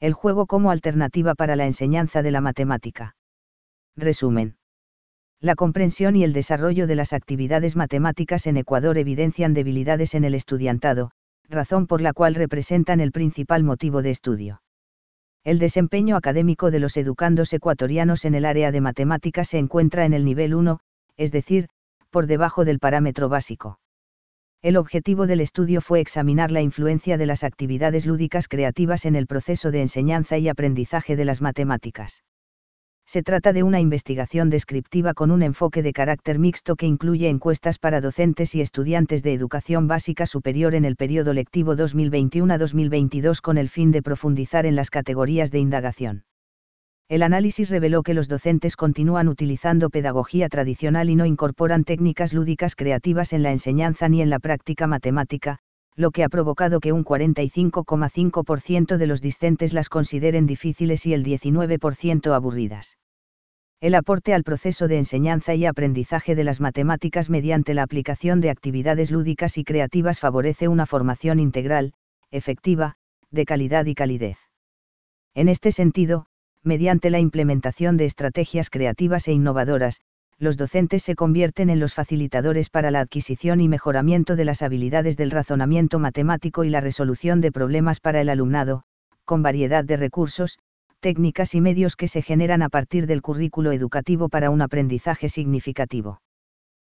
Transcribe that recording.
El juego como alternativa para la enseñanza de la matemática. Resumen. La comprensión y el desarrollo de las actividades matemáticas en Ecuador evidencian debilidades en el estudiantado, razón por la cual representan el principal motivo de estudio. El desempeño académico de los educandos ecuatorianos en el área de matemáticas se encuentra en el nivel 1, es decir, por debajo del parámetro básico. El objetivo del estudio fue examinar la influencia de las actividades lúdicas creativas en el proceso de enseñanza y aprendizaje de las matemáticas. Se trata de una investigación descriptiva con un enfoque de carácter mixto que incluye encuestas para docentes y estudiantes de educación básica superior en el periodo lectivo 2021-2022 con el fin de profundizar en las categorías de indagación. El análisis reveló que los docentes continúan utilizando pedagogía tradicional y no incorporan técnicas lúdicas creativas en la enseñanza ni en la práctica matemática, lo que ha provocado que un 45,5% de los discentes las consideren difíciles y el 19% aburridas. El aporte al proceso de enseñanza y aprendizaje de las matemáticas mediante la aplicación de actividades lúdicas y creativas favorece una formación integral, efectiva, de calidad y calidez. En este sentido, mediante la implementación de estrategias creativas e innovadoras, los docentes se convierten en los facilitadores para la adquisición y mejoramiento de las habilidades del razonamiento matemático y la resolución de problemas para el alumnado, con variedad de recursos, técnicas y medios que se generan a partir del currículo educativo para un aprendizaje significativo.